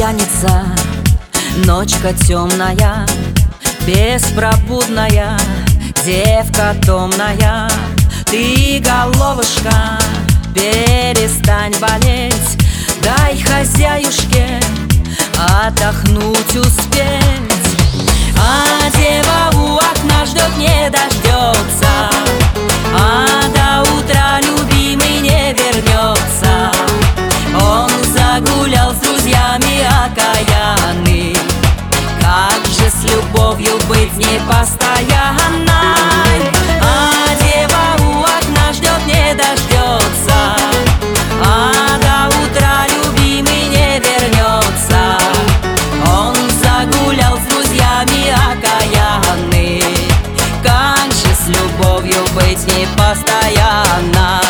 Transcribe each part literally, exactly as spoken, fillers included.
тянется ночка темная, беспробудная, девка томная. Ты, головушка, перестань болеть, дай хозяюшке отдохнуть успеть. А дева у окна ждет, не дождется, а до утра любимый не вернется. Он загулял с друзьями окаянный, как же с любовью быть непостоянной? А дева у окна ждет, не дождется, а до утра любимый не вернется. Он загулял с друзьями окаянный, как же с любовью быть непостоянной?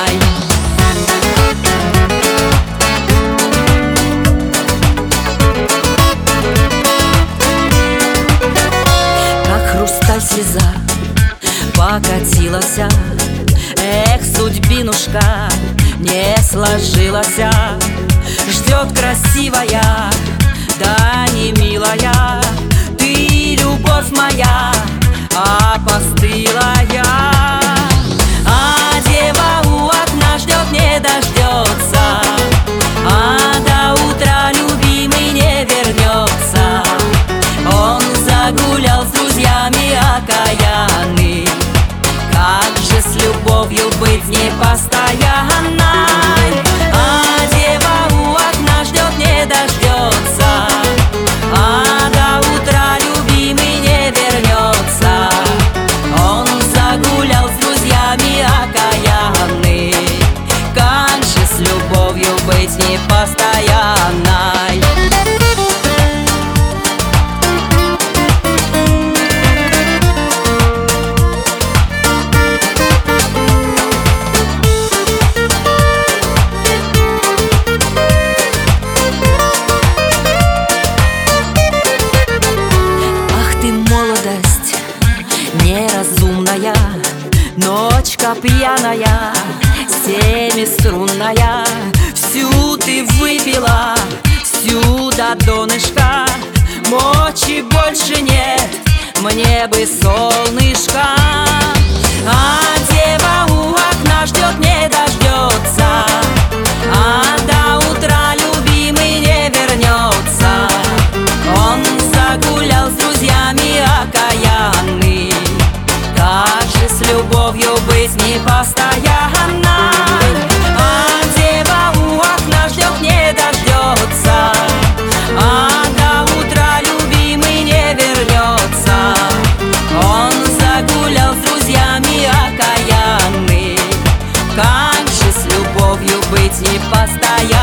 Слеза покатилась, эх, судьбинушка не сложилась. Ждет красивая, да не милая, ты, любовь моя, опостылая. А дева у окна ждет, не дождется, а до утра любимый не вернется. Он загулял с друзьями окаянный, как же с любовью быть непостоянной? А дева у окна ждет, не дождется, а до утра любимый не вернется. Он загулял с друзьями окаянный, как же с любовью быть непостоянной? Неразумная, ночка пьяная, семиструнная, всю ты выпила, всю до донышка. Мочи больше нет, мне бы солнышко. А дева у окна ждет, не дождется, а до утра любимый не вернется. Он загулял с друзьями окаянный, как же с любовью быть непостоянной? А дева у окна ждет, не дождется, а до утра любимый не вернется. Он загулял с друзьями окаянный, как же с любовью быть непостоянной?